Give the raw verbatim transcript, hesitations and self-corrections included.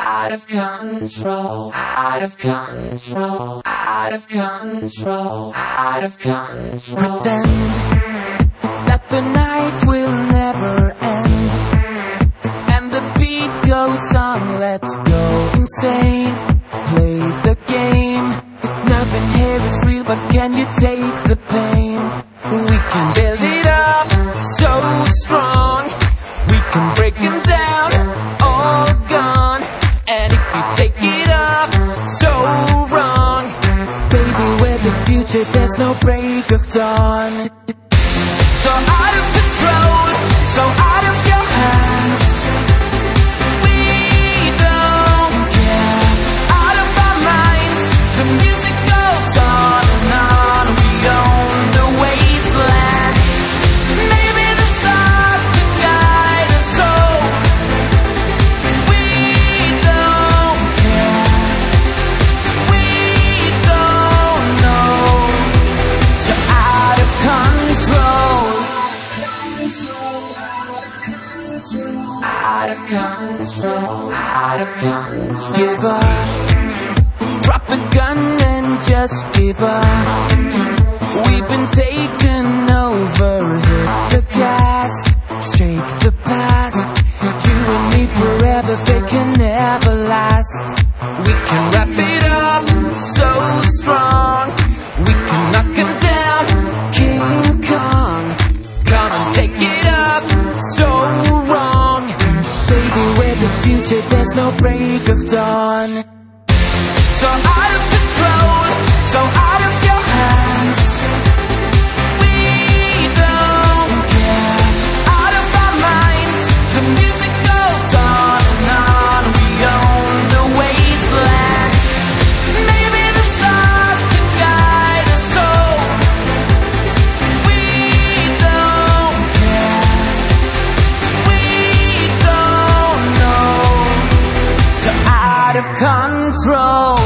out of control, out of control, out of control, out of control. Pretend that the night will never end, and the beat goes on, let's go insane. Play the game, nothing here is real, but can you take the pain? We can build it up so strong, we can break them down, all gone. And if you take it up so wrong, baby, we're the future, there's no break of dawn. So out of control, so out of your hands, we don't care. Out of our minds, the music goes on and on. We own the wasteland. Maybe the stars can guide us home. We don't care. We don't know. So out of control. Out of control, out of control. Give up, drop the gun and just give up. We've been taken over, hit the gas, shake the past. You and me forever, they can never last. We can wrap it up so strong, we can knock him down, King Kong. Come and take it up so wrong, baby, we're the future, there's no break of dawn. So out of control, so out of your hands, we don't care. Out of our minds, the music goes on and on. We own the wasteland. Maybe the stars can guide us home. We don't care. We don't know. So out of control.